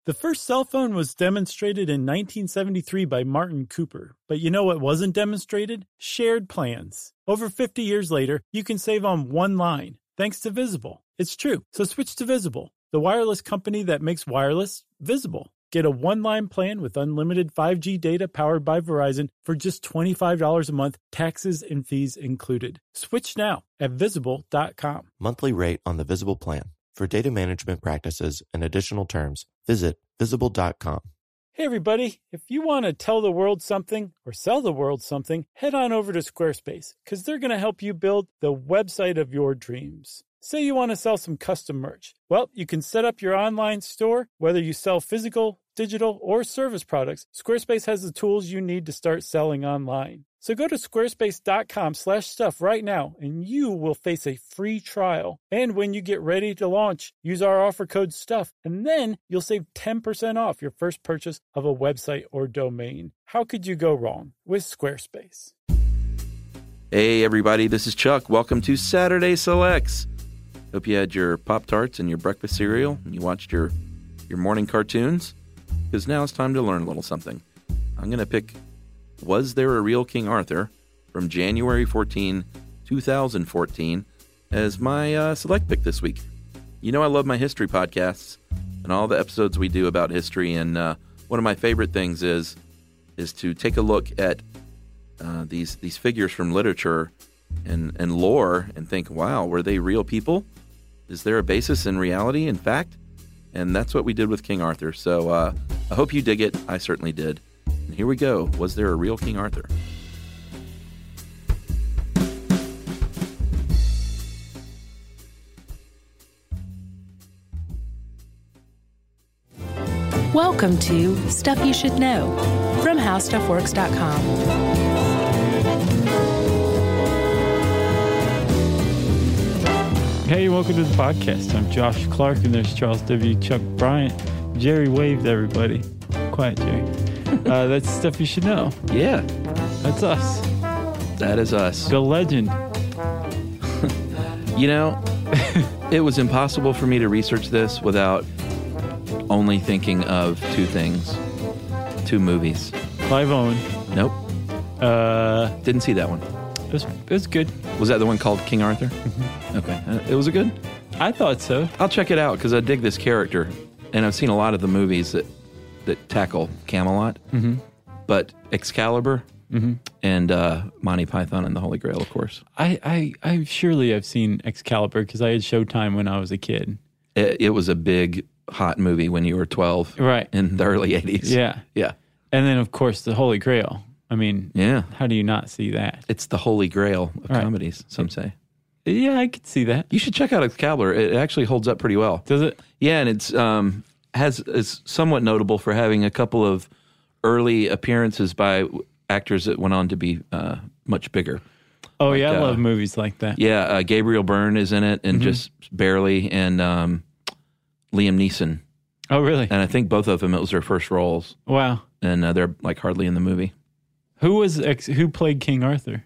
The first cell phone was demonstrated in 1973 by Martin Cooper. But you know what wasn't demonstrated? Shared plans. Over 50 years later, you can save on one line, thanks to Visible. It's true, so switch to Visible, the wireless company that makes wireless visible. Get a one-line plan with unlimited 5G data powered by Verizon for just $25 a month, taxes and fees included. Switch now at Visible.com. Monthly rate on the Visible plan. For data management practices and additional terms, visit Visible.com. Hey everybody, if you want to tell the world something or sell the world something, head on over to Squarespace, because they're going to help you build the website of your dreams. Say you want to sell some custom merch. Well, you can set up your online store, whether you sell physical, digital, or service products. Squarespace has the tools you need to start selling online. So go to squarespace.com/stuff right now, and you will face a free trial. And when you get ready to launch, use our offer code STUFF, and then you'll save 10% off your first purchase of a website or domain. How could you go wrong with Squarespace? Hey everybody, this is Chuck. Welcome to Saturday Selects. Hope you had your Pop-Tarts and your breakfast cereal and you watched your morning cartoons, because now it's time to learn a little something. I'm going to pick Was There a Real King Arthur from January 14, 2014 as my select pick this week. You know I love my history podcasts and all the episodes we do about history, and one of my favorite things is to take a look at these figures from literature and lore and think, wow, were they real people? Is there a basis in reality, in fact? And that's what we did with King Arthur. So I hope you dig it. I certainly did. And here we go. Was there a real King Arthur? Welcome to Stuff You Should Know from HowStuffWorks.com. Hey, welcome to the podcast. I'm Josh Clark, and there's Charles W. Chuck Bryant. Jerry waved, everybody. Quiet, Jerry. That's Stuff You Should Know. Yeah. That's us. That is us. The legend. You know, it was impossible for me to research this without only thinking of two movies. Clive Owen. Nope. Didn't see that one. It was good. Was that the one called King Arthur? Mm-hmm. Okay. Was it good? I thought so. I'll check it out because I dig this character. And I've seen a lot of the movies that tackle Camelot. Mm-hmm. But Excalibur and Monty Python and the Holy Grail, of course. I surely have seen Excalibur because I had Showtime when I was a kid. It was a big, hot movie when you were 12. Right. In the early 80s. Yeah. Yeah. And then, of course, the Holy Grail. I mean, yeah. How do you not see that? It's the Holy Grail of comedies, some say. Yeah, I could see that. You should check out Excalibur. It actually holds up pretty well. Does it? Yeah, and is somewhat notable for having a couple of early appearances by actors that went on to be much bigger. Oh, like, yeah, I love movies like that. Yeah, Gabriel Byrne is in it, and just barely, and Liam Neeson. Oh, really? And I think both of them, it was their first roles. Wow. And they're like hardly in the movie. Who played King Arthur?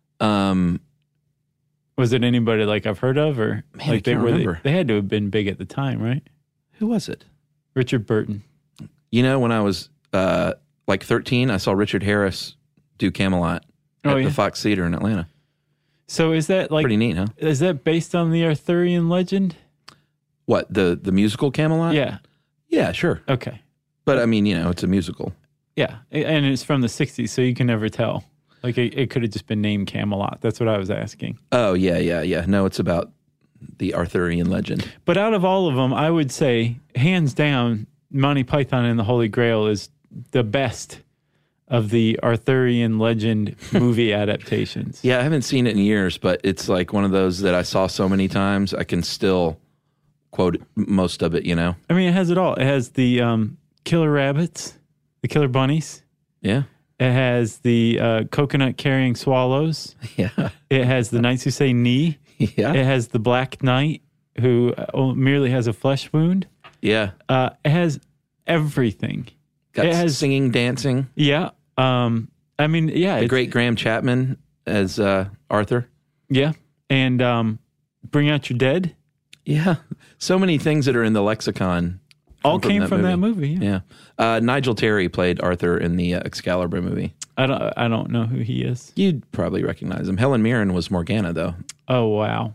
Was it anybody like I've heard of, or man, like I can't remember. They had to have been big at the time, right? Who was it? Richard Burton. You know, when I was like 13, I saw Richard Harris do Camelot at the Fox Theater in Atlanta. So is that like pretty neat, huh? Is that based on the Arthurian legend? What, the musical Camelot? Yeah. Yeah, sure. Okay. But I mean, you know, it's a musical. Yeah, and it's from the 60s, so you can never tell. Like, it could have just been named Camelot. That's what I was asking. Oh, yeah. No, it's about the Arthurian legend. But out of all of them, I would say, hands down, Monty Python and the Holy Grail is the best of the Arthurian legend movie adaptations. Yeah, I haven't seen it in years, but it's like one of those that I saw so many times, I can still quote most of it, you know? I mean, it has it all. It has the killer rabbits, the killer bunnies. Yeah. It has the coconut-carrying swallows. Yeah. It has the knights who say knee. Yeah. It has the black knight who merely has a flesh wound. Yeah. It has everything. It has singing, dancing. Yeah. I mean, yeah. The great Graham Chapman as Arthur. Yeah. And Bring Out Your Dead. Yeah. So many things that are in the lexicon all came from that movie. Yeah. Nigel Terry played Arthur in the Excalibur movie. I don't know who he is. You'd probably recognize him. Helen Mirren was Morgana, though. Oh, wow.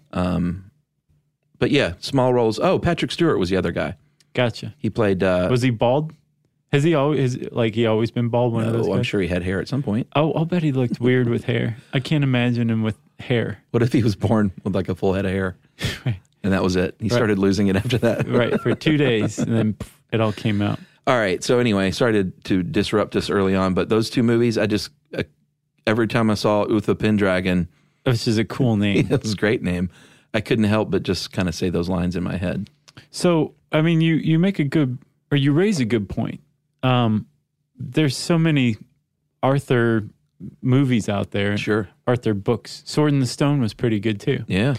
But yeah, small roles. Oh, Patrick Stewart was the other guy. Gotcha. He played... was he bald? Has he always been bald? One of those guys? I'm sure he had hair at some point. Oh, I'll bet he looked weird with hair. I can't imagine him with hair. What if he was born with like a full head of hair? Right. And that was it. He started losing it after that. Right, for 2 days, and then it all came out. All right. So anyway, sorry to disrupt us early on, but those two movies, every time I saw Uther Pendragon... Which is a cool name. It was a great name. I couldn't help but just kind of say those lines in my head. So, I mean, you raise a good point. There's so many Arthur movies out there. Sure. Arthur books. Sword in the Stone was pretty good too. Yeah.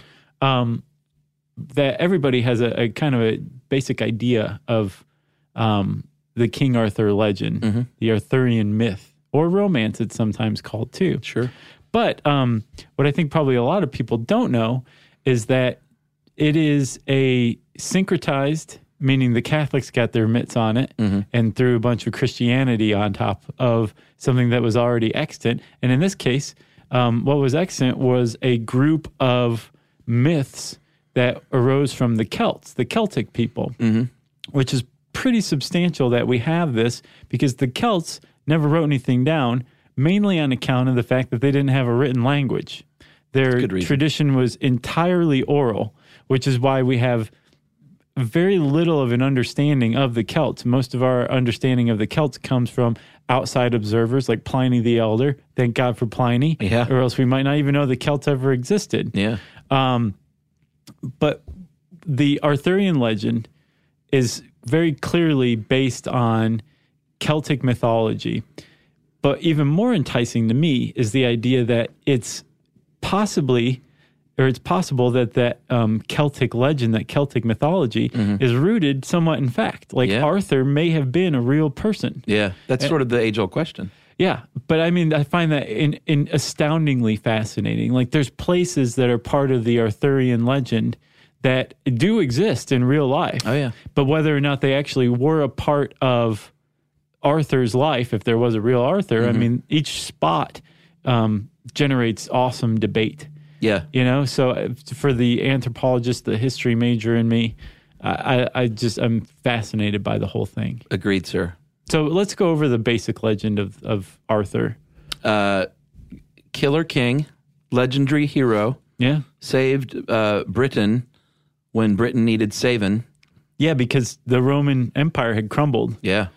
That everybody has a kind of a basic idea of the King Arthur legend, the Arthurian myth, or romance it's sometimes called too. Sure. But what I think probably a lot of people don't know is that it is a syncretized, meaning the Catholics got their mitts on it and threw a bunch of Christianity on top of something that was already extant. And in this case, what was extant was a group of myths that arose from the Celts, the Celtic people, which is pretty substantial that we have this because the Celts never wrote anything down, mainly on account of the fact that they didn't have a written language. Their tradition was entirely oral, which is why we have very little of an understanding of the Celts. Most of our understanding of the Celts comes from outside observers like Pliny the Elder. Thank God for Pliny. Yeah. Or else we might not even know the Celts ever existed. Yeah. But the Arthurian legend is very clearly based on Celtic mythology. But even more enticing to me is the idea that it's possible that that Celtic legend, that Celtic mythology is rooted somewhat in fact. Like Arthur may have been a real person. Yeah, that's sort of the age-old question. Yeah, but I mean, I find that in astoundingly fascinating. Like there's places that are part of the Arthurian legend that do exist in real life. Oh, yeah. But whether or not they actually were a part of Arthur's life, if there was a real Arthur, I mean, each spot generates awesome debate. Yeah. You know, so for the anthropologist, the history major in me, I'm fascinated by the whole thing. Agreed, sir. So let's go over the basic legend of Arthur. Killer king, legendary hero. Yeah. Saved Britain when Britain needed saving. Yeah, because the Roman Empire had crumbled. Yeah.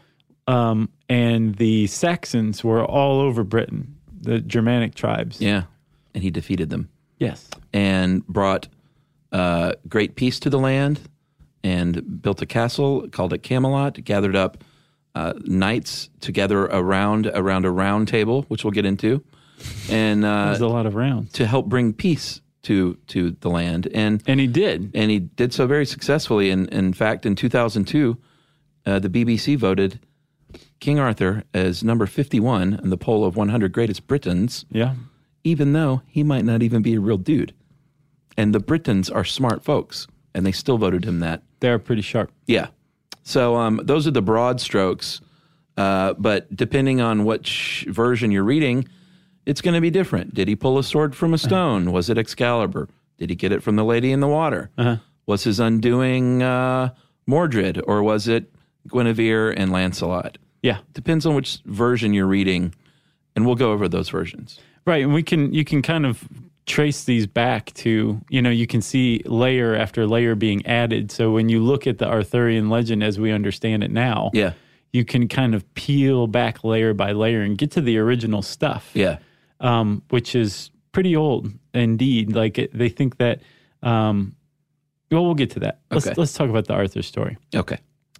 And the Saxons were all over Britain, the Germanic tribes. Yeah. And he defeated them. Yes. And brought great peace to the land and built a castle, called it Camelot, gathered up knights together around a round table, which we'll get into. And there's a lot of rounds. To help bring peace to the land. And he did. And he did so very successfully. And in fact, in 2002, the BBC voted King Arthur as number 51 in the poll of 100 greatest Britons. Yeah. Even though he might not even be a real dude. And the Britons are smart folks, and they still voted him that. They're pretty sharp. Yeah. So those are the broad strokes. But depending on which version you're reading, it's going to be different. Did he pull a sword from a stone? Was it Excalibur? Did he get it from the Lady in the Water? Was his undoing Mordred, or was it Guinevere and Lancelot? Yeah. Depends on which version you're reading, and we'll go over those versions. Right, and you can kind of trace these back to, you can see layer after layer being added. So when you look at the Arthurian legend as we understand it now, you can kind of peel back layer by layer and get to the original stuff. Yeah. Which is pretty old indeed. Like they think that, we'll get to that. Let's talk about the Arthur story. Okay.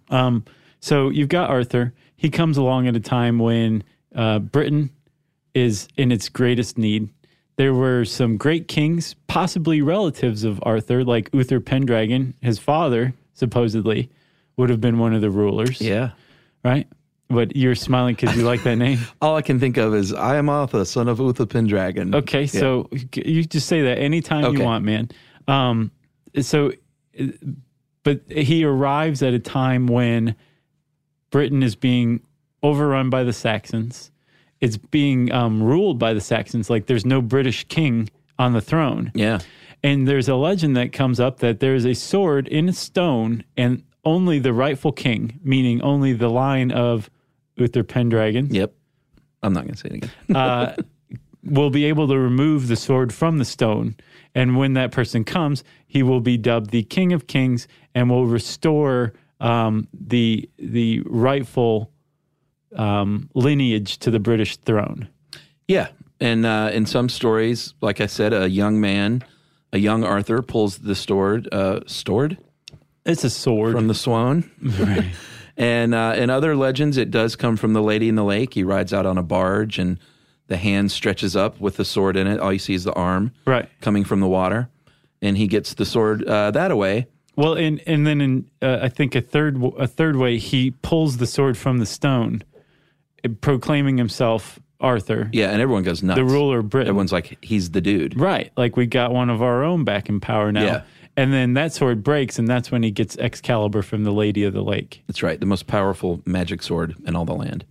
So you've got Arthur. He comes along at a time when Britain is in its greatest need. There were some great kings, possibly relatives of Arthur, like Uther Pendragon. His father, supposedly, would have been one of the rulers. Yeah. Right? But you're smiling because you like that name? All I can think of is, I am Arthur, son of Uther Pendragon. Okay, so you just say that anytime you want, man. So But he arrives at a time when Britain is being overrun by the Saxons. It's being ruled by the Saxons. Like there's no British king on the throne. Yeah. And there's a legend that comes up that there is a sword in a stone, and only the rightful king, meaning only the line of Uther Pendragon. Yep. I'm not going to say it again. Will be able to remove the sword from the stone. And when that person comes, he will be dubbed the King of Kings and will restore the rightful lineage to the British throne. Yeah. And in some stories, like I said, a young Arthur pulls the sword. It's a sword. From the swan. Right. And in other legends, it does come from the Lady in the Lake. He rides out on a barge and the hand stretches up with the sword in it. All you see is the arm coming from the water. And he gets the sword that way. Well, and then in I think a third way, he pulls the sword from the stone, proclaiming himself Arthur. Yeah, and everyone goes nuts. The ruler of Britain. Everyone's like, he's the dude. Right. Like we got one of our own back in power now. Yeah. And then that sword breaks, and that's when he gets Excalibur from the Lady of the Lake. That's right. The most powerful magic sword in all the land.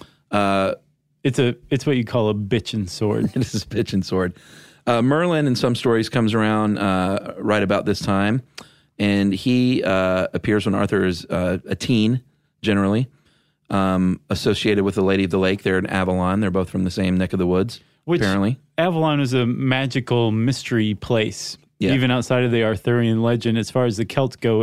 It's what you call a bitchin' sword. It is a bitchin' sword. Merlin, in some stories, comes around right about this time, and he appears when Arthur is a teen, generally, associated with the Lady of the Lake. They're in Avalon. They're both from the same neck of the woods, apparently. Avalon is a magical mystery place. Yeah. Even outside of the Arthurian legend, as far as the Celts go,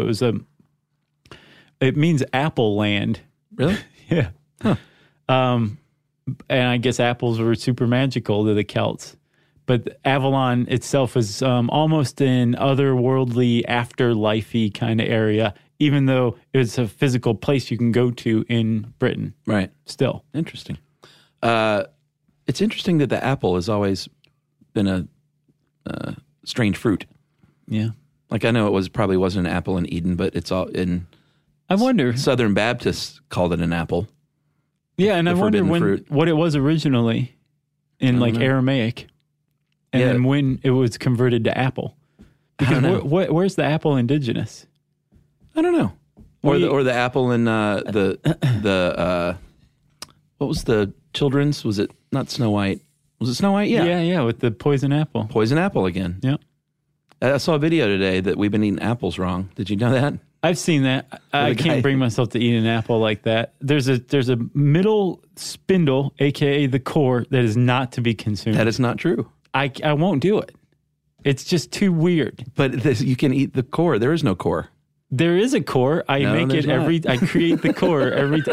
it means apple land. Really? Yeah. Huh. And I guess apples were super magical to the Celts. But Avalon itself is almost an otherworldly, afterlife-y kind of area, even though it's a physical place you can go to in Britain. Right. Still. Interesting. It's interesting that the apple has always been a strange fruit. Yeah. Like I know probably wasn't an apple in Eden, but it's all in. I wonder. Southern Baptists called it an apple. Yeah, and I wonder what it was originally in like Aramaic, and then when it was converted to apple. Because where's the apple indigenous? I don't know. Or the apple in the what was the children's? Was it not Snow White? Was it Snow White? Yeah. Yeah, with the poison apple. Poison apple again. Yeah. I saw a video today that we've been eating apples wrong. Did you know that? I've seen that. I can't bring myself to eat an apple like that. There's a middle spindle, aka the core, that is not to be consumed. That is not true. I won't do it. It's just too weird. But you can eat the core. There is no core. There is a core. I create the core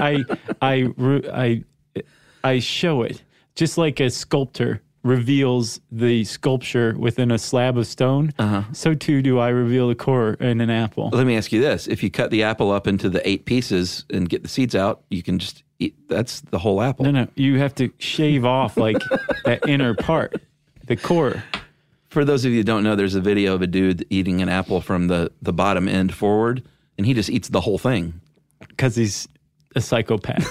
I show it. Just like a sculptor reveals the sculpture within a slab of stone, so too do I reveal the core in an apple. Let me ask you this. If you cut the apple up into the 8 pieces and get the seeds out, you can just eat. That's the whole apple. No. You have to shave off like that inner part, the core. For those of you who don't know, there's a video of a dude eating an apple from the bottom end forward, and he just eats the whole thing. Because he's a psychopath.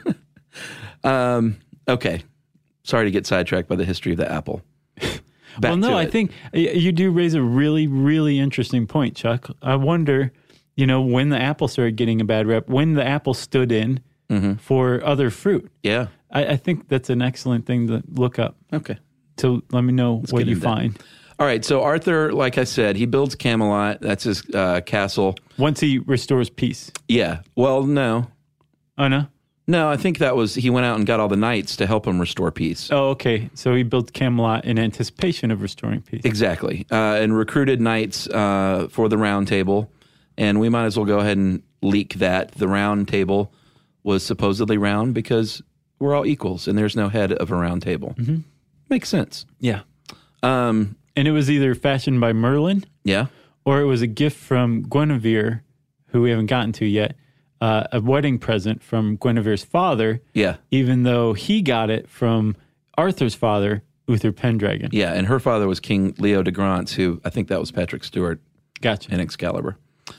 Okay. Sorry to get sidetracked by the history of the apple. I think you do raise a really, really interesting point, Chuck. I wonder, when the apple started getting a bad rep, when the apple stood in for other fruit. Yeah. I think that's an excellent thing to look up. Okay. So let me know what you find. All right. So Arthur, like I said, he builds Camelot. That's his castle. Once he restores peace. Yeah. Well, no. Oh, no? No, I think he went out and got all the knights to help him restore peace. Oh, okay. So he built Camelot in anticipation of restoring peace. Exactly. And recruited knights for the Round Table. And we might as well go ahead and leak that. The Round Table was supposedly round because we're all equals and there's no head of a round table. Mm-hmm. Makes sense. Yeah. And it was either fashioned by Merlin. Yeah. Or it was a gift from Guinevere, who we haven't gotten to yet. A wedding present from Guinevere's father. Yeah. Even though he got it from Arthur's father, Uther Pendragon. Yeah, and her father was King Leo de Grance, who I think that was Patrick Stewart. Gotcha. In Excalibur.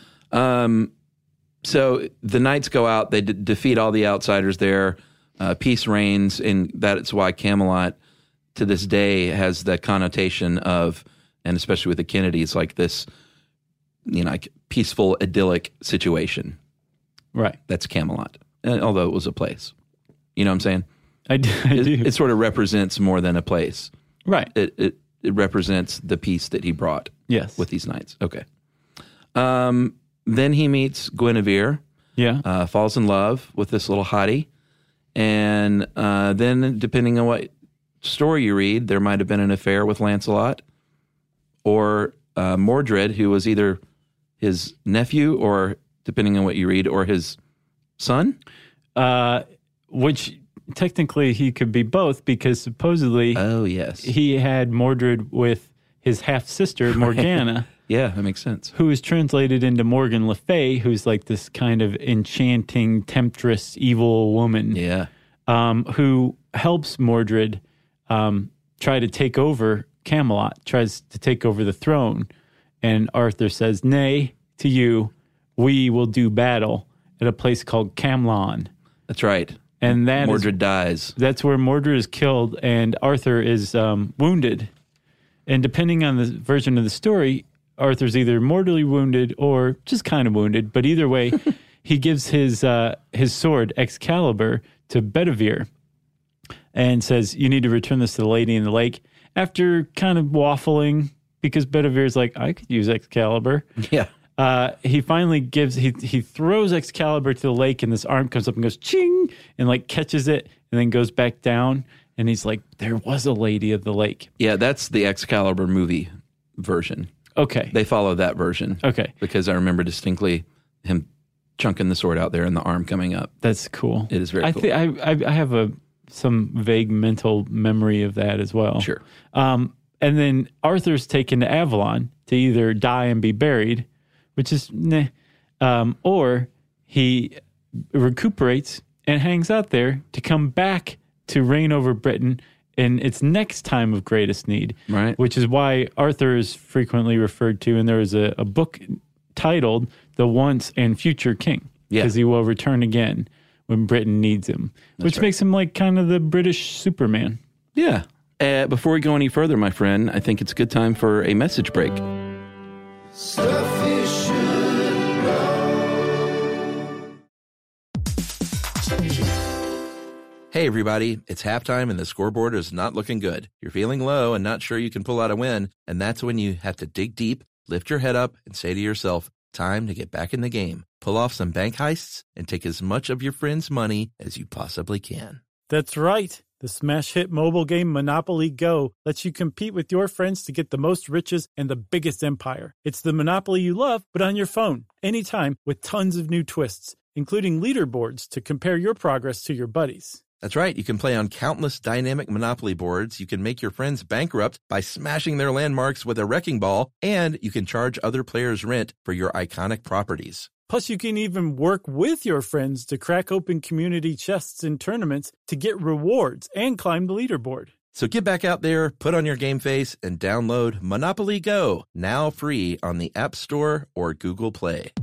So the knights go out, they defeat all the outsiders there. Peace reigns, and that's why Camelot to this day has the connotation of, and especially with the Kennedys, like this like peaceful, idyllic situation. Right. That's Camelot, although it was a place. You know what I'm saying? I do. It sort of represents more than a place. Right. It represents the peace that he brought. Yes. With these knights. Okay. Then he meets Guinevere. Yeah. Falls in love with this little hottie. And then, depending on what story you read, there might have been an affair with Lancelot or Mordred, who was either his nephew or, depending on what you read, or his son. Which technically he could be both, because supposedly he had Mordred with his half-sister, Morgana. Yeah, that makes sense. Who is translated into Morgan Le Fay, who's like this kind of enchanting, temptress, evil woman. Yeah. Who helps Mordred try to take over Camelot, tries to take over the throne. And Arthur says, "Nay, to you, we will do battle at a place called Camlon." That's right. And Mordred dies. That's where Mordred is killed, and Arthur is wounded. And depending on the version of the story, Arthur's either mortally wounded or just kind of wounded. But either way, he gives his sword, Excalibur, to Bedivere and says, "You need to return this to the lady in the lake." After kind of waffling, because Bedivere's like, "I could use Excalibur." Yeah. He finally he throws Excalibur to the lake, and this arm comes up and goes ching, and like catches it, and then goes back down. And he's like, "There was a lady of the lake." Yeah, that's the Excalibur movie version. Okay. They follow that version. Okay. Because I remember distinctly him chunking the sword out there and the arm coming up. That's cool. It is very cool. I have some vague mental memory of that as well. Sure. And then Arthur's taken to Avalon to either die and be buried, which is or he recuperates and hangs out there to come back to reign over Britain in its next time of greatest need. Right. Which is why Arthur is frequently referred to, and there is a book titled The Once and Future King. Yeah. Because he will return again when Britain needs him. Which makes him like kind of the British Superman. Yeah. Before we go any further, my friend, I think it's a good time for a message break. Stuff you should know. Hey, everybody, it's halftime and the scoreboard is not looking good. You're feeling low and not sure you can pull out a win, and that's when you have to dig deep, lift your head up, and say to yourself, time to get back in the game. Pull off some bank heists and take as much of your friends' money as you possibly can. That's right. The smash hit mobile game Monopoly Go lets you compete with your friends to get the most riches and the biggest empire. It's the Monopoly you love, but on your phone, anytime, with tons of new twists, including leaderboards to compare your progress to your buddies. That's right. You can play on countless dynamic Monopoly boards. You can make your friends bankrupt by smashing their landmarks with a wrecking ball, and you can charge other players rent for your iconic properties. Plus, you can even work with your friends to crack open community chests in tournaments to get rewards and climb the leaderboard. So get back out there, put on your game face, and download Monopoly Go, now free on the App Store or Google Play.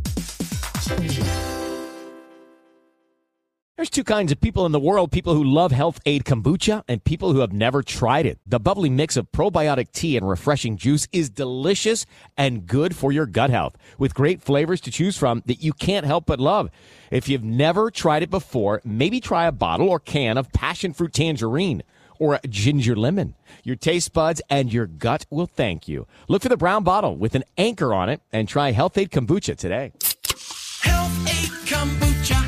There's two kinds of people in the world, people who love Health Aid Kombucha and people who have never tried it. The bubbly mix of probiotic tea and refreshing juice is delicious and good for your gut health, with great flavors to choose from that you can't help but love. If you've never tried it before, maybe try a bottle or can of passion fruit tangerine or a ginger lemon. Your taste buds and your gut will thank you. Look for the brown bottle with an anchor on it and try Health Aid Kombucha today. Health Aid Kombucha.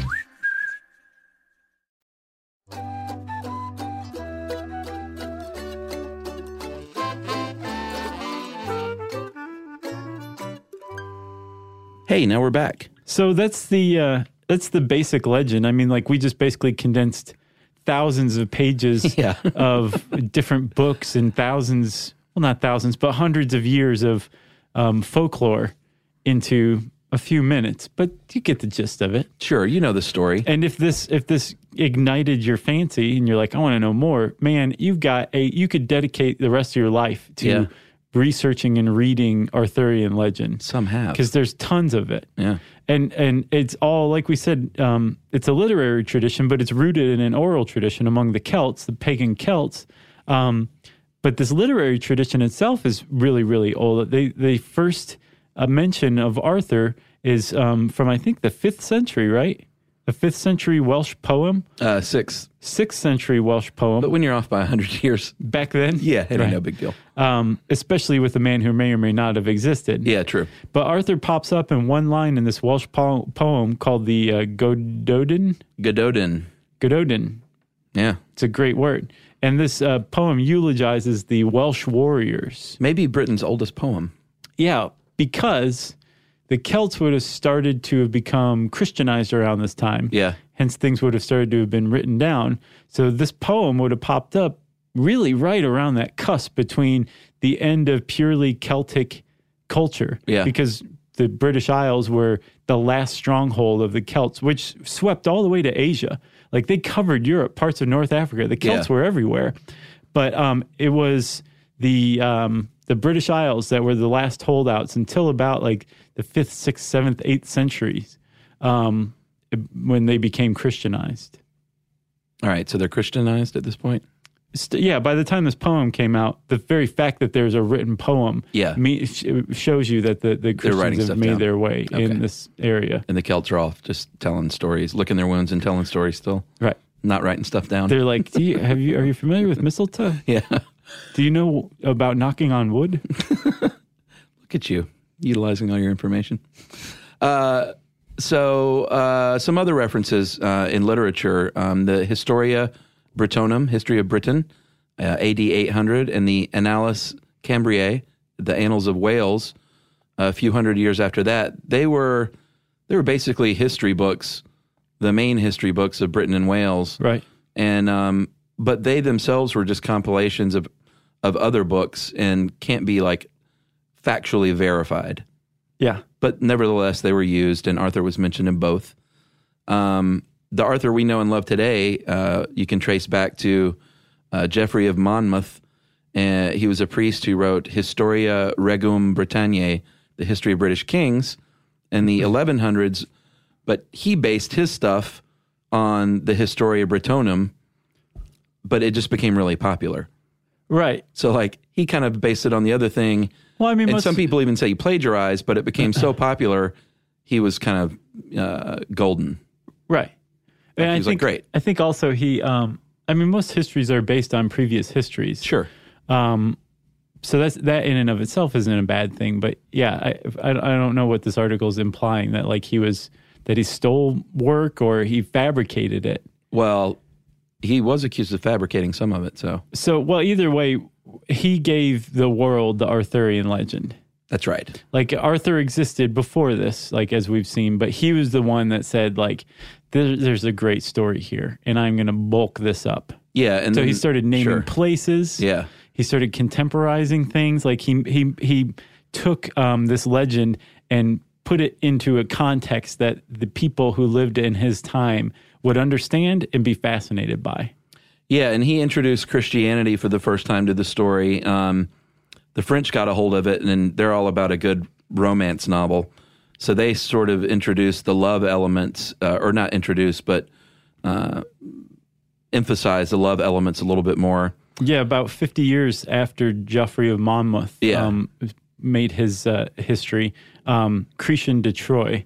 Hey, now we're back. So that's the basic legend. I mean, like, we just basically condensed thousands of pages of different books and thousands, well, not thousands, but hundreds of years of folklore into a few minutes. But you get the gist of it. Sure, you know the story. And if this ignited your fancy and you're like, I want to know more, man, you could dedicate the rest of your life to researching and reading Arthurian legend. Some have. Because there's tons of it. Yeah. And it's all, like we said, it's a literary tradition, but it's rooted in an oral tradition among the Celts, the pagan Celts. But this literary tradition itself is really, really old. They first a mention of Arthur is from, I think, the 5th century, right? A 5th century Welsh poem? 6th. 6th century Welsh poem. But when you're off by 100 years. Back then? Yeah, it ain't Right. no big deal. Especially with a man who may or may not have existed. Yeah, true. But Arthur pops up in one line in this Welsh poem called the Gododin. Gododin. Yeah. It's a great word. And this poem eulogizes the Welsh warriors. Maybe Britain's oldest poem. Yeah, because the Celts would have started to have become Christianized around this time. Yeah. Hence, things would have started to have been written down. So this poem would have popped up really right around that cusp between the end of purely Celtic culture. Yeah. Because the British Isles were the last stronghold of the Celts, which swept all the way to Asia. Like, they covered Europe, parts of North Africa. The Celts were everywhere. But it was the British Isles that were the last holdouts until about like the 5th, 6th, 7th, 8th centuries when they became Christianized. All right, so they're Christianized at this point? Yeah, by the time this poem came out, the very fact that there's a written poem shows you that the Christians have made their way in this area. And the Celts are all just telling stories, licking their wounds and telling stories still. Right. Not writing stuff down. They're like, are you familiar with mistletoe? Yeah. Do you know about knocking on wood? Look at you, utilizing all your information. So some other references in literature, the Historia Brittonum, History of Britain, AD 800, and the Annales Cambriae, the Annals of Wales, a few hundred years after that. They were basically history books, the main history books of Britain and Wales. Right. And but they themselves were just compilations of other books and can't be like factually verified. Yeah. But nevertheless, they were used, and Arthur was mentioned in both. The Arthur we know and love today, you can trace back to Geoffrey of Monmouth. He was a priest who wrote Historia Regum Britanniae, the history of British kings, in the 1100s. But he based his stuff on the Historia Brittonum, but it just became really popular. Right. So, like, he kind of based it on the other thing. Well, I mean, and some people even say he plagiarized, but it became so popular, he was kind of golden. Right. Like, and he was like, great. I think also he, I mean, most histories are based on previous histories. Sure. So that in and of itself isn't a bad thing. But yeah, I don't know what this article is implying, that like that he stole work or he fabricated it. Well, he was accused of fabricating some of it, so. Well, either way, he gave the world the Arthurian legend. That's right. Like, Arthur existed before this, like, as we've seen, but he was the one that said, like, there's a great story here, and I'm going to bulk this up. Yeah. And so then, he started naming places. Yeah. He started contemporizing things. Like, he took this legend and put it into a context that the people who lived in his time would understand and be fascinated by. Yeah, and he introduced Christianity for the first time to the story. The French got a hold of it, and they're all about a good romance novel. So they sort of introduced the love elements, or not introduced, but emphasized the love elements a little bit more. Yeah, about 50 years after Geoffrey of Monmouth made his history, Christian de Troyes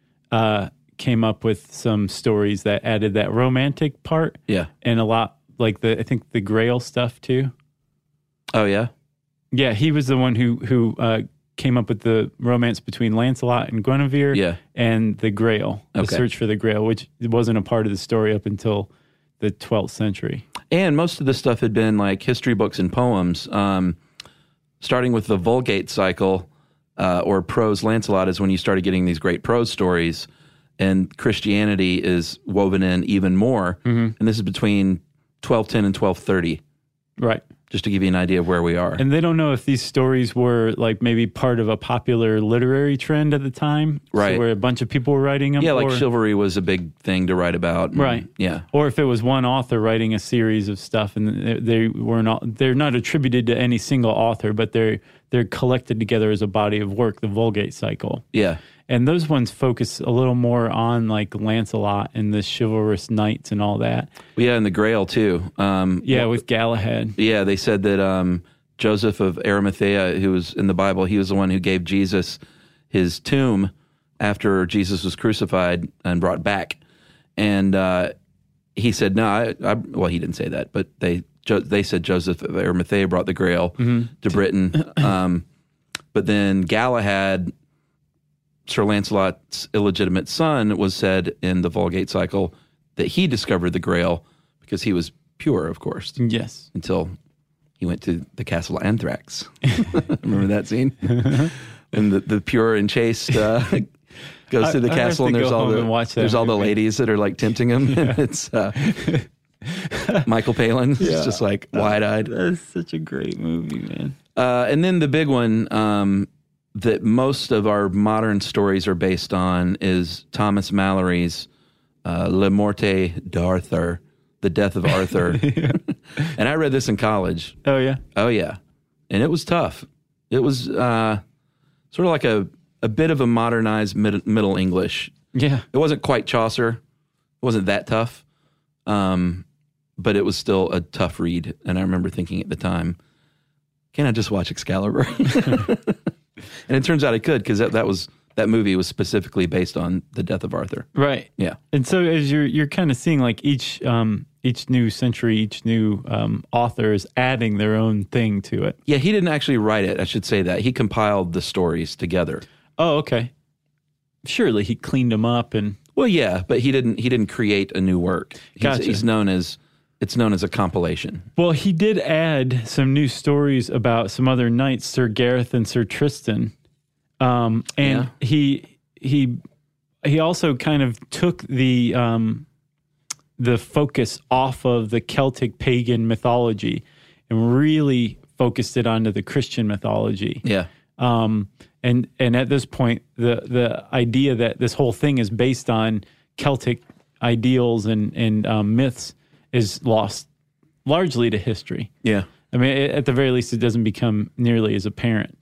came up with some stories that added that romantic part. Yeah. And a lot, like I think the Grail stuff too. Oh, yeah? Yeah, he was the one who came up with the romance between Lancelot and Guinevere and the Grail, the search for the Grail, which wasn't a part of the story up until the 12th century. And most of the stuff had been like history books and poems, starting with the Vulgate cycle or prose Lancelot is when you started getting these great prose stories, and Christianity is woven in even more. Mm-hmm. And this is between 1210 and 1230. Right. Just to give you an idea of where we are. And they don't know if these stories were like maybe part of a popular literary trend at the time. Right. So where a bunch of people were writing them. Yeah, like chivalry was a big thing to write about. Right. Yeah. Or if it was one author writing a series of stuff, and they're not attributed to any single author, but they're collected together as a body of work, the Vulgate cycle. Yeah. And those ones focus a little more on like Lancelot and the chivalrous knights and all that. Yeah, and the Grail too. With Galahad. Yeah, they said that Joseph of Arimathea, who was in the Bible, he was the one who gave Jesus his tomb after Jesus was crucified and brought back. And he said, no, well, he didn't say that, but they said Joseph of Arimathea brought the Grail to Britain. But then Galahad, Sir Lancelot's illegitimate son, was said in the Vulgate cycle that he discovered the Grail because he was pure, of course. Yes. Until he went to the castle Anthrax. Remember that scene? And the pure and chaste goes to the castle, and there's all the ladies that are like tempting him. Yeah. And it's Michael Palin. Yeah. It's just like wide-eyed. That's such a great movie, man. And then the big one that most of our modern stories are based on is Thomas Mallory's Le Morte d'Arthur, The Death of Arthur. Yeah. And I read this in college. Oh, yeah? Oh, yeah. And it was tough. It was sort of like a bit of a modernized Middle English. Yeah. It wasn't quite Chaucer. It wasn't that tough. But it was still a tough read. And I remember thinking at the time, can I just watch Excalibur? And it turns out I could, because that movie was specifically based on the death of Arthur. Right. Yeah. And so as you're kind of seeing like each new century, each new author is adding their own thing to it. Yeah, he didn't actually write it. I should say that. He compiled the stories together. Oh, okay. Surely he cleaned them up and... Well, yeah, but he didn't create a new work. Gotcha. It's known as a compilation. Well, he did add some new stories about some other knights, Sir Gareth and Sir Tristan. He also kind of took the focus off of the Celtic pagan mythology and really focused it onto the Christian mythology. Yeah. And at this point, the idea that this whole thing is based on Celtic ideals and myths is lost largely to history. Yeah. I mean, at the very least, it doesn't become nearly as apparent.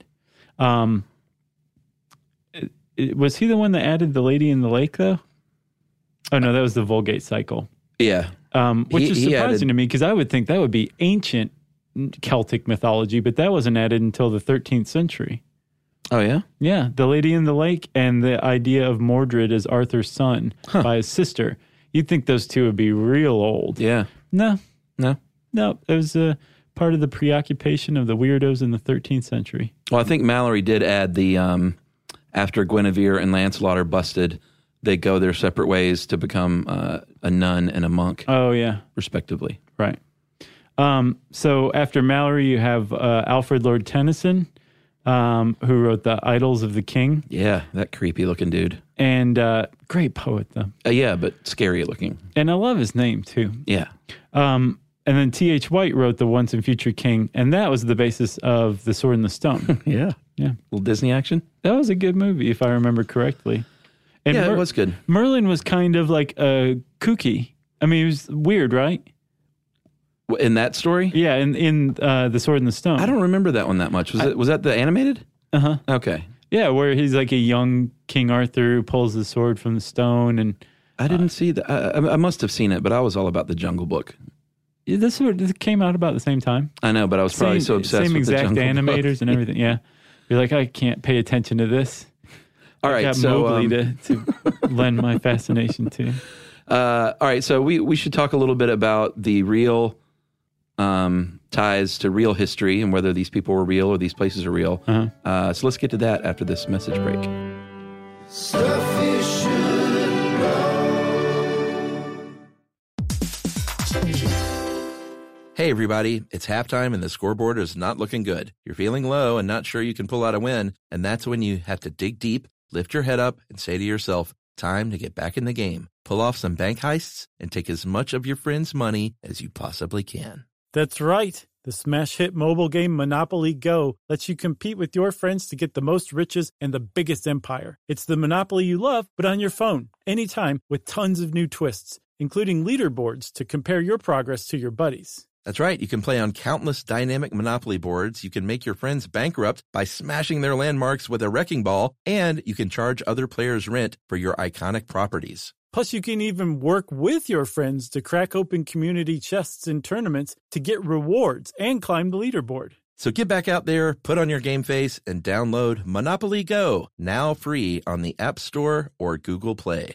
Was he the one that added the Lady in the Lake, though? Oh, no, that was the Vulgate cycle. Yeah. Which is surprising to me, because I would think that would be ancient Celtic mythology, but that wasn't added until the 13th century. Oh, yeah? Yeah, the Lady in the Lake and the idea of Mordred as Arthur's son by his sister. You'd think those two would be real old. Yeah. No. No. It was part of the preoccupation of the weirdos in the 13th century. Well, I think Mallory did add the, after Guinevere and Lancelot are busted, they go their separate ways to become a nun and a monk. Oh, yeah. Respectively. Right. So after Mallory, you have Alfred Lord Tennyson, who wrote the Idylls of the King. Yeah, that creepy looking dude. And great poet, though. Yeah, but scary looking. And I love his name, too. Yeah. And then T.H. White wrote The Once and Future King, and that was the basis of The Sword and the Stone. Yeah. Yeah. Little Disney action. That was a good movie, if I remember correctly. And yeah, it was good. Merlin was kind of like kooky. I mean, it was weird, right? In that story? Yeah, in The Sword and the Stone. I don't remember that one that much. Was that the animated? Uh-huh. Okay. Yeah, where he's like a young King Arthur who pulls the sword from the stone. And I didn't see that. I must have seen it, but I was all about the Jungle Book. This came out about the same time. I know, but I was probably so obsessed with the Jungle Book. Same exact animators and everything, yeah. You're like, I can't pay attention to this. All right, I got Mowgli to lend my fascination to. All right, so we should talk a little bit about the real ties to real history and whether these people were real or these places are real. Uh-huh. So let's get to that after this message break. Stuff you should know. Hey, everybody, it's halftime and the scoreboard is not looking good. You're feeling low and not sure you can pull out a win, and that's when you have to dig deep, lift your head up, and say to yourself, time to get back in the game. Pull off some bank heists and take as much of your friends' money as you possibly can. That's right. The smash hit mobile game Monopoly Go lets you compete with your friends to get the most riches and the biggest empire. It's the Monopoly you love, but on your phone, anytime, with tons of new twists, including leaderboards to compare your progress to your buddies. That's right. You can play on countless dynamic Monopoly boards. You can make your friends bankrupt by smashing their landmarks with a wrecking ball, and you can charge other players rent for your iconic properties. Plus, you can even work with your friends to crack open community chests in tournaments to get rewards and climb the leaderboard. So get back out there, put on your game face, and download Monopoly Go, now free on the App Store or Google Play.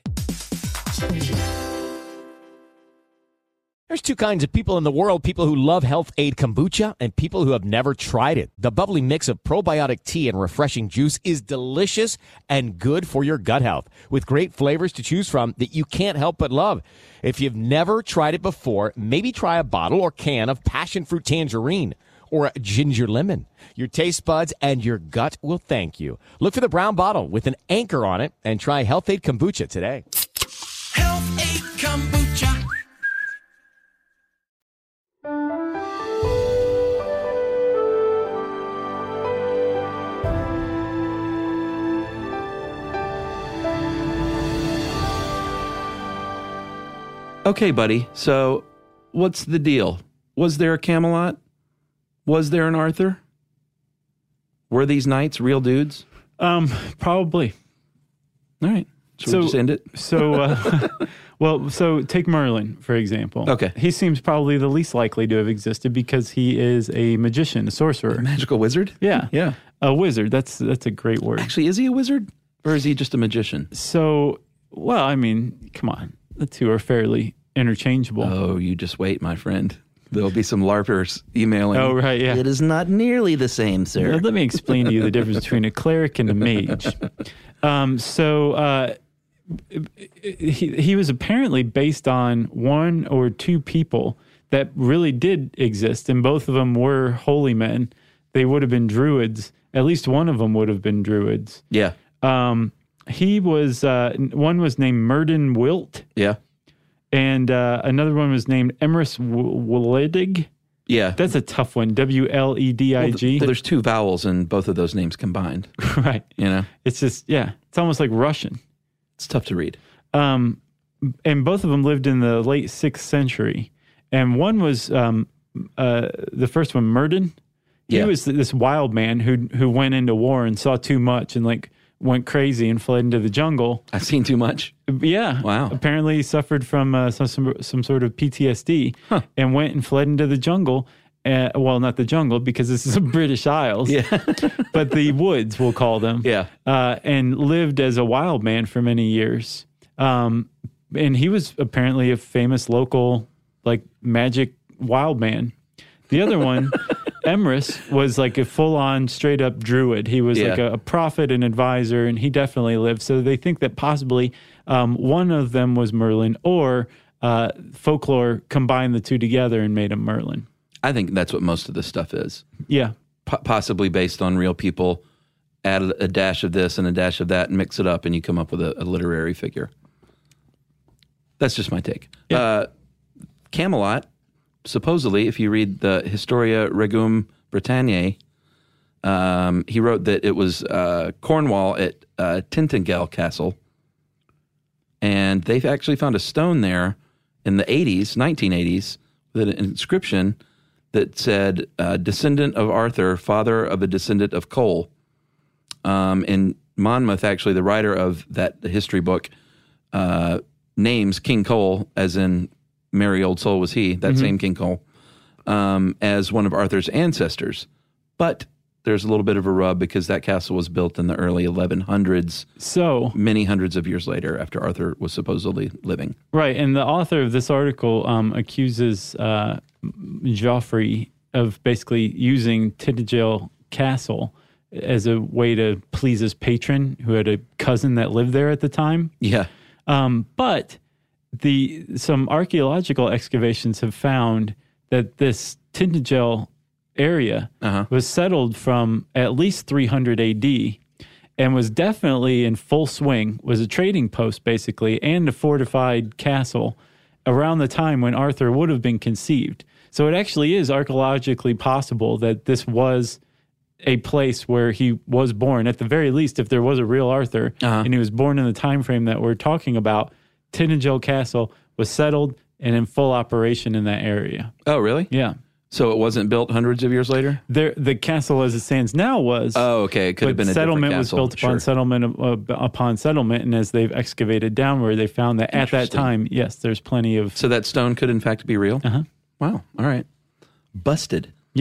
There's two kinds of people in the world, people who love Health Aid Kombucha and people who have never tried it. The bubbly mix of probiotic tea and refreshing juice is delicious and good for your gut health, with great flavors to choose from that you can't help but love. If you've never tried it before, maybe try a bottle or can of passion fruit tangerine or a ginger lemon. Your taste buds and your gut will thank you. Look for the brown bottle with an anchor on it and try Health Aid Kombucha today. Health Aid Kombucha. Okay, buddy. So what's the deal? Was there a Camelot? Was there an Arthur? Were these knights real dudes? Probably. All right. So we'll just end it? So, so take Merlin, for example. Okay. He seems probably the least likely to have existed because he is a magician, a sorcerer. A magical wizard? Yeah. Yeah. A wizard. That's a great word. Actually, is he a wizard? Or is he just a magician? So, well, I mean, come on. The two are fairly interchangeable. Oh, you just wait, my friend. There'll be some LARPers emailing. Oh, right, yeah. It is not nearly the same, sir. Well, let me explain to you the difference between a cleric and a mage. He was apparently based on one or two people that really did exist, and both of them were holy men. They would have been druids. At least one of them would have been druids. Yeah. He was, one was named Myrddin Wilt. Yeah. And another one was named Emrys Wledig. Yeah. That's a tough one. Wledig. Well, there's two vowels in both of those names combined. Right. You know? It's just, yeah. It's almost like Russian. It's tough to read. And both of them lived in the late 6th century. And one was, the first one, Myrddin. He was this wild man who went into war and saw too much and went crazy and fled into the jungle. I've seen too much. Yeah. Wow. Apparently he suffered from some sort of PTSD and went and fled into the jungle. Well, not the jungle because this is the British Isles. Yeah. But the woods, we'll call them. Yeah. And lived as a wild man for many years. And he was apparently a famous local, magic wild man. The other one, Emrys, was like a full-on, straight-up druid. He was like a prophet and advisor, and he definitely lived. So they think that possibly one of them was Merlin, or folklore combined the two together and made him Merlin. I think that's what most of this stuff is. Yeah. Possibly based on real people. Add a dash of this and a dash of that and mix it up, and you come up with a literary figure. That's just my take. Yeah. Camelot, supposedly, if you read the Historia Regum Britanniae, he wrote that it was Cornwall at Tintagel Castle, and they've actually found a stone there in the 1980s, with an inscription that said, descendant of Arthur, father of a descendant of Cole. In Monmouth, actually, the writer of that history book names King Cole, as in merry old soul was he, that same King Cole, as one of Arthur's ancestors. But there's a little bit of a rub because that castle was built in the early 1100s. So many hundreds of years later after Arthur was supposedly living. Right. And the author of this article accuses Joffrey of basically using Tintagel Castle as a way to please his patron, who had a cousin that lived there at the time. Yeah. But some archaeological excavations have found that this Tintagel area was settled from at least 300 AD and was definitely in full swing, was a trading post basically, and a fortified castle around the time when Arthur would have been conceived. So it actually is archaeologically possible that this was a place where he was born. At the very least, if there was a real Arthur and he was born in the time frame that we're talking about, Tintagel Castle was settled and in full operation in that area. Oh, really? Yeah. So it wasn't built hundreds of years later? The castle as it stands now was. Oh, okay. It could have been a different castle. Settlement was built upon settlement upon settlement, and as they've excavated downward, they found that at that time, yes, there's plenty of. So that stone could in fact be real? Uh-huh. Wow. All right. Busted. Yeah.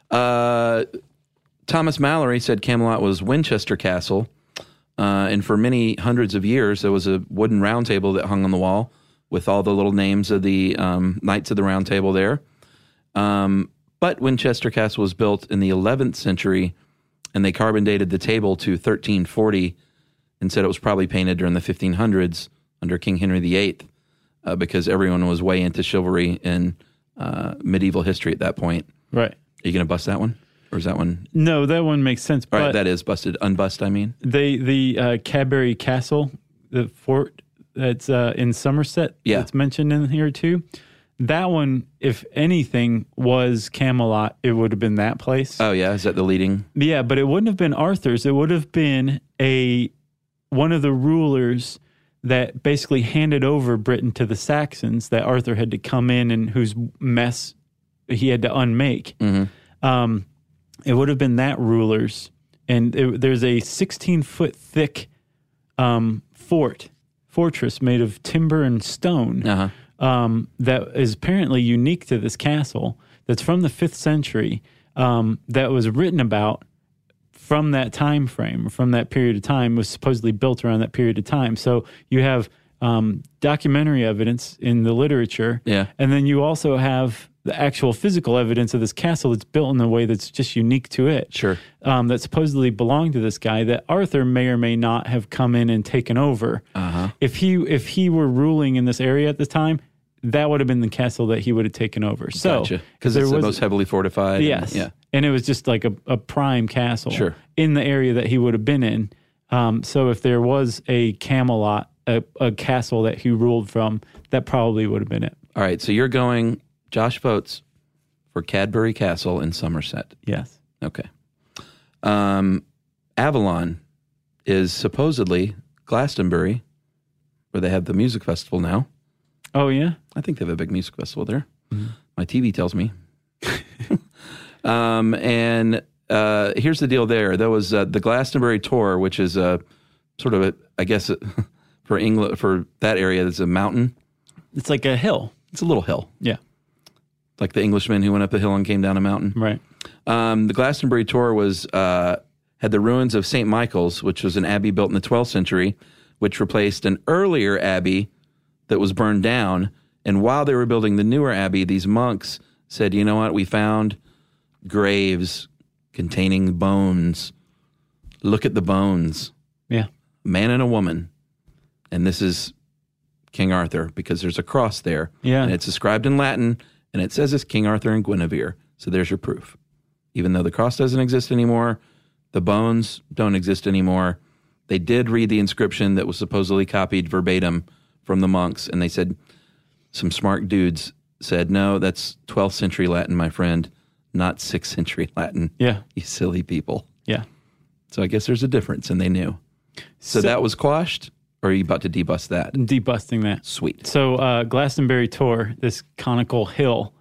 Thomas Mallory said Camelot was Winchester Castle, and for many hundreds of years there was a wooden round table that hung on the wall with all the little names of the Knights of the Round Table there. But Winchester Castle was built in the 11th century, and they carbon dated the table to 1340 and said it was probably painted during the 1500s under King Henry VIII because everyone was way into chivalry and medieval history at that point. Right. Are you going to bust that one? Or is that one? No, that one makes sense. All but right, that is busted. Unbust, I mean. The Cadbury Castle, the fort that's in Somerset, that's mentioned in here too. That one, if anything, was Camelot. It would have been that place. Oh, yeah? Is that the leading? Yeah, but it wouldn't have been Arthur's. It would have been one of the rulers that basically handed over Britain to the Saxons that Arthur had to come in and whose mess he had to unmake. Mm-hmm. It would have been that ruler's. And there's a 16-foot thick fortress made of timber and stone that is apparently unique to this castle that's from the 5th century that was written about from that time frame, from that period of time, was supposedly built around that period of time. So you have documentary evidence in the literature, and then you also have the actual physical evidence of this castle that's built in a way that's just unique to it. Sure. That supposedly belonged to this guy that Arthur may or may not have come in and taken over. If he were ruling in this area at the time, that would have been the castle that he would have taken over. So, because it's the most heavily fortified. Yes. And it was just like a prime castle in the area that he would have been in. So if there was a Camelot, a castle that he ruled from, that probably would have been it. All right, so you're going, Josh votes for Cadbury Castle in Somerset. Yes. Okay. Avalon is supposedly Glastonbury, where they have the music festival now. Oh, yeah? I think they have a big music festival there. Mm-hmm. My TV tells me. And here's the deal there. There was the Glastonbury Tour, which is sort of, I guess, for England, for that area, there's a mountain. It's like a hill. It's a little hill. Yeah. Like the Englishman who went up a hill and came down a mountain. Right. The Glastonbury Tour was had the ruins of St. Michael's, which was an abbey built in the 12th century, which replaced an earlier abbey that was burned down. And while they were building the newer abbey, these monks said, you know what, we found graves containing bones. Look at the bones. Yeah. Man and a woman. And this is King Arthur, because there's a cross there. Yeah. And it's inscribed in Latin, and it says it's King Arthur and Guinevere. So there's your proof. Even though the cross doesn't exist anymore, the bones don't exist anymore. They did read the inscription that was supposedly copied verbatim from the monks, and they said, some smart dudes said, no, that's 12th century Latin, my friend, not 6th century Latin. Yeah. You silly people. Yeah. So I guess there's a difference, and they knew. So that was quashed, or are you about to debust that? Debusting that. Sweet. So Glastonbury Tor, this conical hill,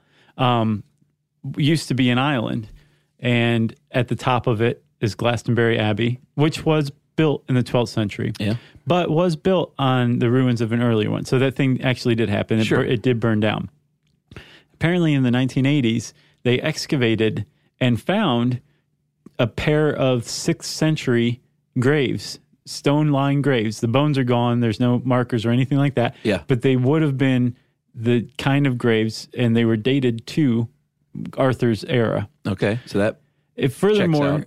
used to be an island, and at the top of it is Glastonbury Abbey, which was built in the 12th century, but was built on the ruins of an earlier one. So that thing actually did happen. It did burn down. Apparently in the 1980s, they excavated and found a pair of 6th century graves, stone-lined graves. The bones are gone. There's no markers or anything like that. Yeah. But they would have been the kind of graves, and they were dated to Arthur's era. Okay, so that furthermore,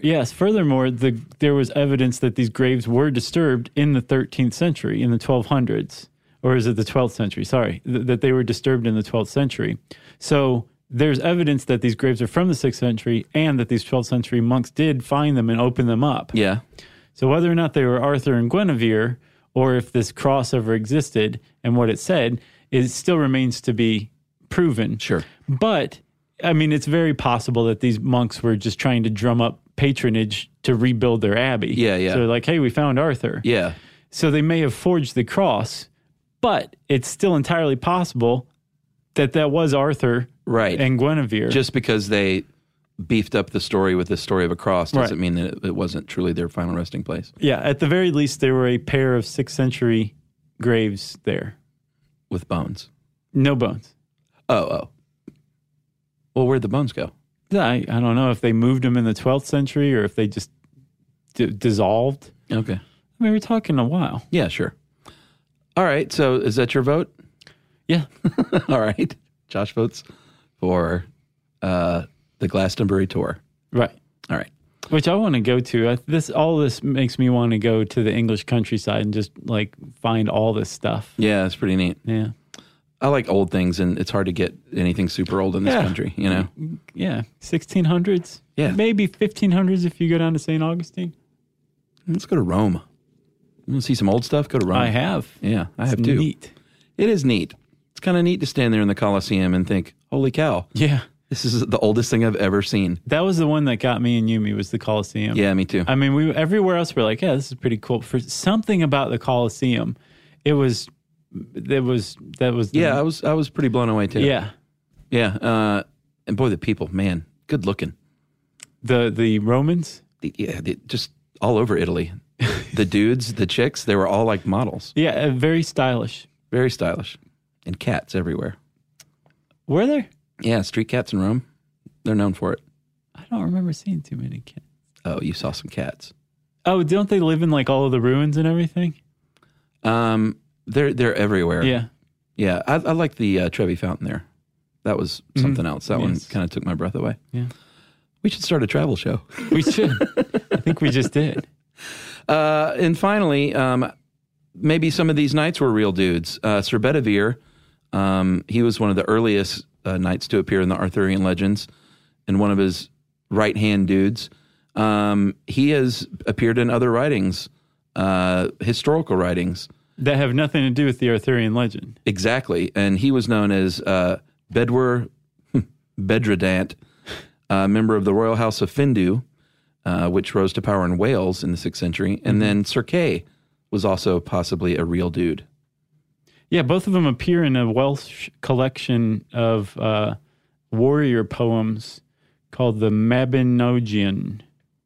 there was evidence that these graves were disturbed in the 13th century, in the 1200s. Or is it the 12th century? Sorry, that they were disturbed in the 12th century. So there's evidence that these graves are from the 6th century and that these 12th century monks did find them and open them up. Yeah. So whether or not they were Arthur and Guinevere, or if this cross ever existed and what it said, it still remains to be proven. Sure. But, I mean, it's very possible that these monks were just trying to drum up patronage to rebuild their abbey. Yeah, yeah. So they're like, hey, we found Arthur. Yeah. So they may have forged the cross, but it's still entirely possible that was Arthur and Guinevere. Just because they beefed up the story with the story of a cross doesn't mean that it wasn't truly their final resting place. Yeah, at the very least, there were a pair of 6th century graves there. With bones? No bones. Oh. Well, where'd the bones go? I don't know if they moved them in the 12th century or if they just dissolved. Okay. I mean, we're talking a while. Yeah, sure. All right. So is that your vote? Yeah. All right. Josh votes for the Glastonbury tour. Right. All right. Which I want to go to. All this makes me want to go to the English countryside and just like find all this stuff. Yeah, it's pretty neat. Yeah. I like old things, and it's hard to get anything super old in this country, you know? Yeah. 1600s. Yeah. Maybe 1500s if you go down to St. Augustine. Let's go to Rome. You want to see some old stuff? Go to Rome. I have. Yeah, I have It's too. Neat. It is neat. It's kind of neat to stand there in the Colosseum and think, holy cow, Yeah. this is the oldest thing I've ever seen. That was the one that got me and Yumi was the Colosseum. Yeah, me too. I mean, everywhere else we're like, yeah, this is pretty cool. For something about the Colosseum, that was Yeah, I was pretty blown away too. yeah. Yeah. And boy, the people, man, good looking. The Romans. Just all over Italy. The dudes, the chicks, they were all like models. Yeah, very stylish. Very stylish. And cats everywhere. Were there? Yeah, street cats in Rome. They're known for it. I don't remember seeing too many cats. Oh, you saw some cats. Oh, don't they live in like all of the ruins and everything? They're everywhere. Yeah. Yeah, I like the Trevi Fountain there. That was something else. That one Yes. kind of took my breath away. Yeah. We should start a travel show. We should. I think we just did. And finally, maybe some of these knights were real dudes. Sir Bedivere, he was one of the earliest knights to appear in the Arthurian legends, and one of his right-hand dudes. He has appeared in other writings, historical writings. That have nothing to do with the Arthurian legend. Exactly. And he was known as Bedwyr Bedredant, a member of the royal house of Findu, which rose to power in Wales in the 6th century. And then Sir Kay was also possibly a real dude. Yeah, both of them appear in a Welsh collection of warrior poems called the Mabinogion.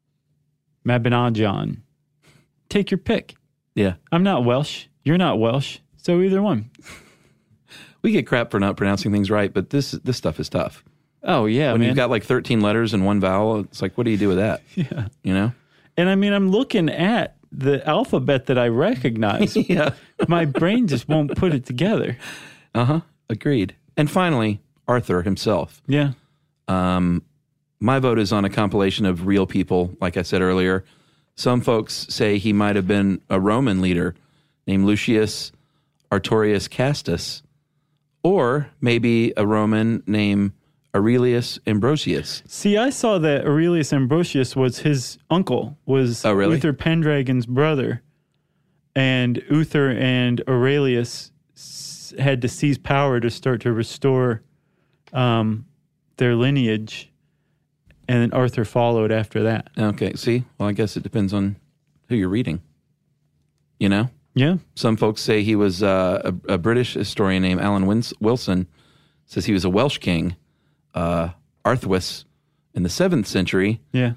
Take your pick. Yeah. I'm not Welsh. You're not Welsh. So either one. We get crap for not pronouncing things right, but this stuff is tough. Oh, yeah, When man. you've got like 13 letters and one vowel, it's like, what do you do with that? Yeah. You know? And I mean, I'm looking at the alphabet that I recognize. Yeah. My brain just won't put it together. Agreed. And finally, Arthur himself. Yeah. My vote is on a compilation of real people, like I said earlier. Some folks say he might have been a Roman leader named Lucius Artorius Castus, or maybe a Roman named Aurelius Ambrosius. See, I saw that Aurelius Ambrosius was his uncle, was Oh, really? Uther Pendragon's brother. And Uther and Aurelius had to seize power to start to restore their lineage. And then Arthur followed after that. Okay, see? Well, I guess it depends on who you're reading. You know? Yeah. Some folks say he was a British historian named Alan Wilson, says he was a Welsh king, Arthwis, in the 7th century. Yeah.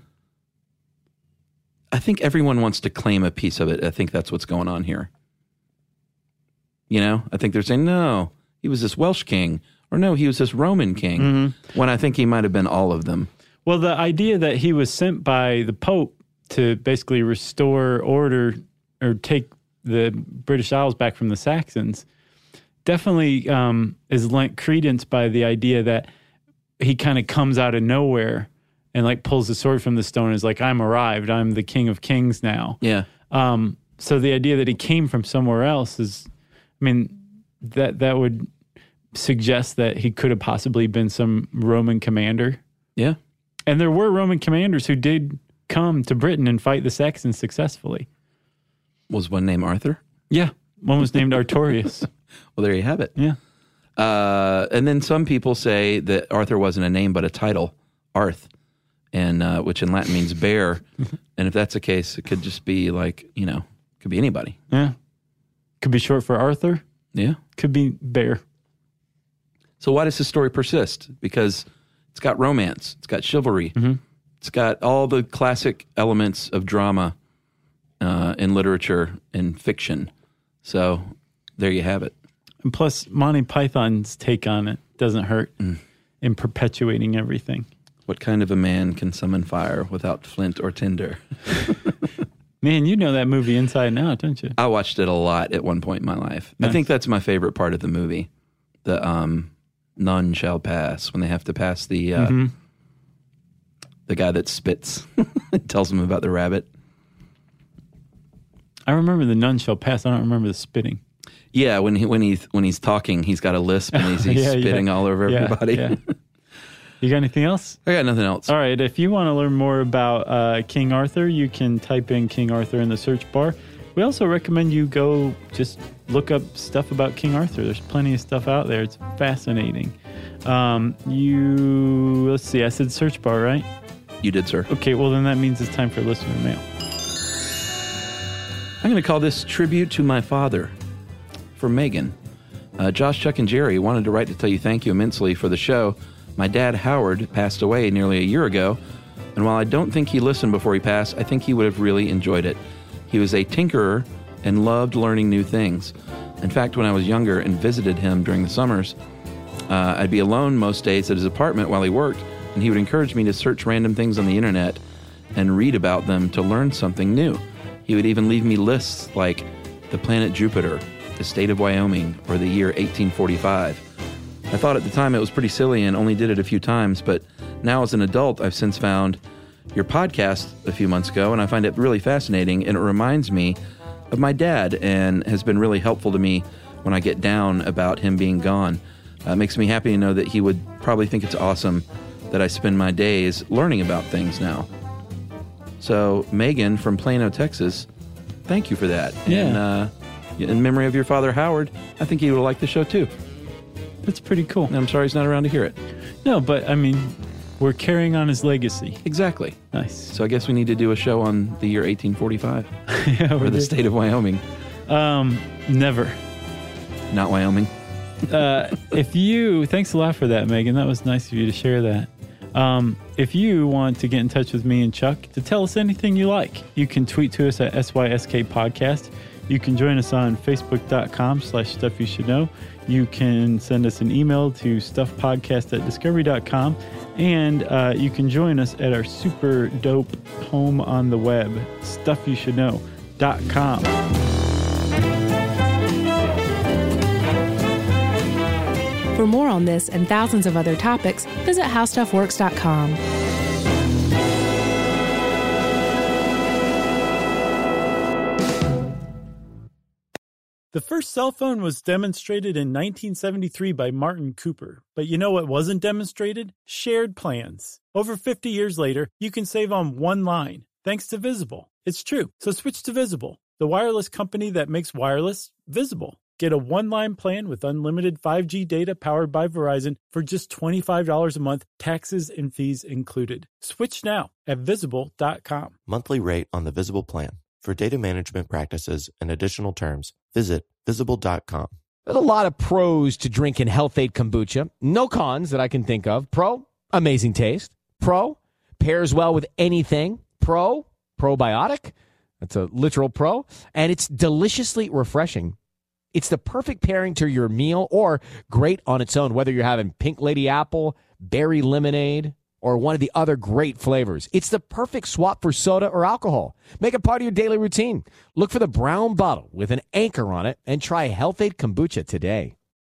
I think everyone wants to claim a piece of it. I think that's what's going on here. You know? I think they're saying, no, he was this Welsh king, or no, he was this Roman king, when I think he might have been all of them. Well, the idea that he was sent by the Pope to basically restore order or take the British Isles back from the Saxons definitely is lent credence by the idea that he kind of comes out of nowhere and like pulls the sword from the stone and is like, I'm arrived. I'm the King of Kings now. Yeah. So the idea that he came from somewhere else is, I mean, that would suggest that he could have possibly been some Roman commander. Yeah. And there were Roman commanders who did come to Britain and fight the Saxons successfully. Was one named Arthur? Yeah. One was named Artorius. Well, there you have it. Yeah. And then some people say that Arthur wasn't a name, but a title, Arth, and which in Latin means bear. And if that's the case, it could just be like, you know, could be anybody. Yeah. Could be short for Arthur. Yeah. Could be bear. So why does this story persist? Because it's got romance. It's got chivalry. It's got all the classic elements of drama in literature and fiction. So there you have it. And plus, Monty Python's take on it doesn't hurt in perpetuating everything. What kind of a man can summon fire without flint or tinder? Man, you know that movie inside and out, don't you? I watched it a lot at one point in my life. Nice. I think that's my favorite part of the movie. The none shall pass, when they have to pass the guy that spits and tells them about the rabbit. I remember the none shall pass. I don't remember the spitting. Yeah, when he's talking, he's got a lisp and he's spitting all over everybody. Yeah. You got anything else? I got nothing else. All right. If you want to learn more about King Arthur, you can type in King Arthur in the search bar. We also recommend you go just look up stuff about King Arthur. There's plenty of stuff out there. It's fascinating. Let's see. I said search bar, right? You did, sir. Okay. Well, then that means it's time for listener mail. I'm going to call this Tribute to My Father for Megan. Josh, Chuck, and Jerry wanted to write to tell you thank you immensely for the show. My dad, Howard, passed away nearly a year ago, and while I don't think he listened before he passed, I think he would have really enjoyed it. He was a tinkerer and loved learning new things. In fact, when I was younger and visited him during the summers, I'd be alone most days at his apartment while he worked, and he would encourage me to search random things on the internet and read about them to learn something new. He would even leave me lists like the planet Jupiter, the state of Wyoming, or the year 1845. I thought at the time it was pretty silly and only did it a few times, but now as an adult, I've since found your podcast a few months ago, and I find it really fascinating, and it reminds me of my dad and has been really helpful to me when I get down about him being gone. It makes me happy to know that he would probably think it's awesome that I spend my days learning about things now. So, Megan from Plano, Texas, thank you for that. Yeah. And in memory of your father, Howard, I think he would like the show too. That's pretty cool. And I'm sorry he's not around to hear it. No, but I mean, we're carrying on his legacy. Exactly. Nice. So I guess we need to do a show on the year 1845 Yeah, or the state of Wyoming. Never. Not Wyoming. Thanks a lot for that, Megan. That was nice of you to share that. If you want to get in touch with me and Chuck to tell us anything you like, you can tweet to us at SYSK Podcast. You can join us on Facebook.com/Stuff You Should Know. You can send us an email to stuffpodcast@discovery.com. And you can join us at our super dope home on the web, StuffYouShouldKnow.com. For more on this and thousands of other topics, visit HowStuffWorks.com. The first cell phone was demonstrated in 1973 by Martin Cooper. But you know what wasn't demonstrated? Shared plans. Over 50 years later, you can save on one line, thanks to Visible. It's true, so switch to Visible, the wireless company that makes wireless visible. Get a one-line plan with unlimited 5G data powered by Verizon for just $25 a month, taxes and fees included. Switch now at Visible.com. Monthly rate on the Visible plan. For data management practices and additional terms, visit Visible.com. There's a lot of pros to drinking Health-Ade Kombucha. No cons that I can think of. Pro, amazing taste. Pro, pairs well with anything. Pro, probiotic. That's a literal pro. And it's deliciously refreshing. It's the perfect pairing to your meal or great on its own, whether you're having pink lady apple, berry lemonade, or one of the other great flavors. It's the perfect swap for soda or alcohol. Make it part of your daily routine. Look for the brown bottle with an anchor on it and try Health-Ade Kombucha today.